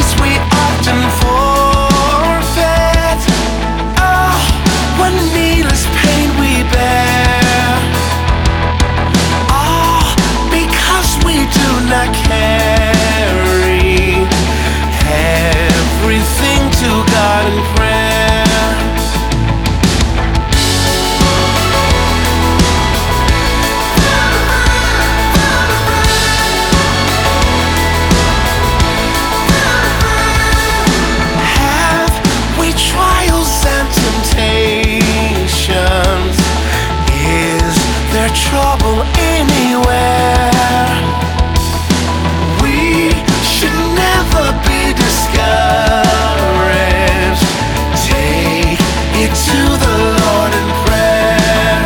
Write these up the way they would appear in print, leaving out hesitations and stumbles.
peace we often forfeit. Oh, what needless pain we bear. Oh, because we do not carry everything to God in prayer. Have we trials and temptations? Is there trouble anywhere? We should never be discouraged. Take it to the Lord in prayer.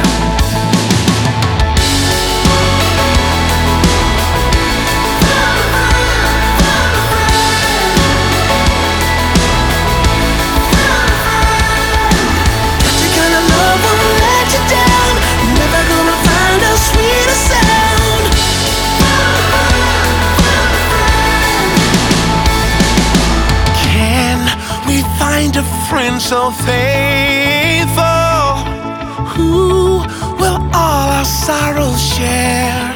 The kind of love won't let you down. Never gonna find a sweeter sound. Can we find a friend so faithful, who will all our sorrows share?